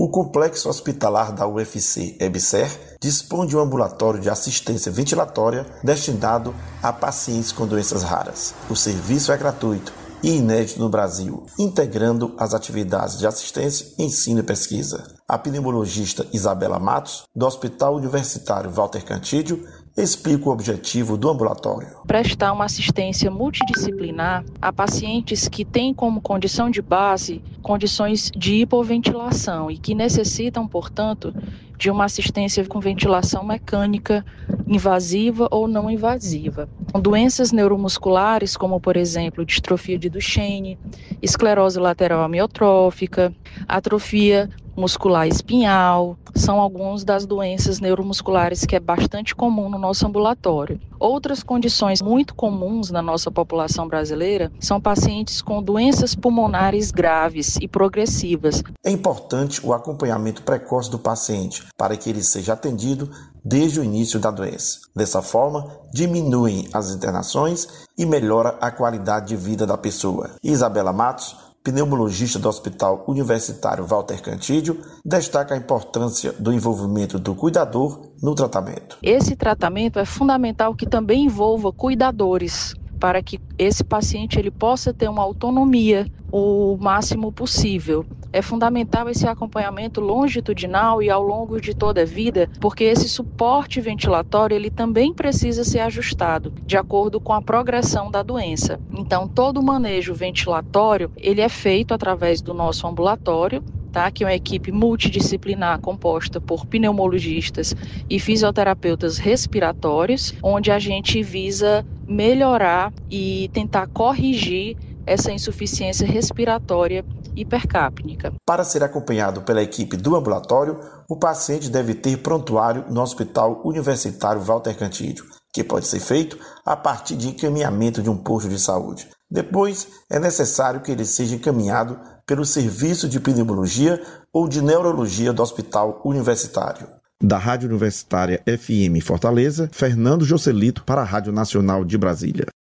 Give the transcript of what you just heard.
O Complexo Hospitalar da UFC-EBSER dispõe de um ambulatório de assistência ventilatória destinado a pacientes com doenças raras. O serviço é gratuito e inédito no Brasil, integrando as atividades de assistência, ensino e pesquisa. A pneumologista Isabela Matos, do Hospital Universitário Walter Cantídio, explica o objetivo do ambulatório. Prestar uma assistência multidisciplinar a pacientes que têm como condição de base condições de hipoventilação e que necessitam, portanto, de uma assistência com ventilação mecânica invasiva ou não invasiva. Com doenças neuromusculares, como, por exemplo, distrofia de Duchenne, esclerose lateral amiotrófica, atrofia muscular espinhal, são algumas das doenças neuromusculares que é bastante comum no nosso ambulatório. Outras condições muito comuns na nossa população brasileira são pacientes com doenças pulmonares graves e progressivas. É importante o acompanhamento precoce do paciente para que ele seja atendido desde o início da doença. Dessa forma, diminuem as internações e melhora a qualidade de vida da pessoa. Isabela Matos, pneumologista do Hospital Universitário Walter Cantídio, destaca a importância do envolvimento do cuidador no tratamento. Esse tratamento é fundamental que também envolva cuidadores, para que esse paciente ele possa ter uma autonomia o máximo possível. É fundamental esse acompanhamento longitudinal e ao longo de toda a vida, porque esse suporte ventilatório ele também precisa ser ajustado de acordo com a progressão da doença. Então, todo o manejo ventilatório ele é feito através do nosso ambulatório, que é uma equipe multidisciplinar composta por pneumologistas e fisioterapeutas respiratórios, onde a gente visa melhorar e tentar corrigir essa insuficiência respiratória hipercapnica. Para ser acompanhado pela equipe do ambulatório, o paciente deve ter prontuário no Hospital Universitário Walter Cantídio, que pode ser feito a partir de encaminhamento de um posto de saúde. Depois, é necessário que ele seja encaminhado pelo Serviço de Pneumologia ou de Neurologia do Hospital Universitário. Da Rádio Universitária FM Fortaleza, Fernando Joselito para a Rádio Nacional de Brasília.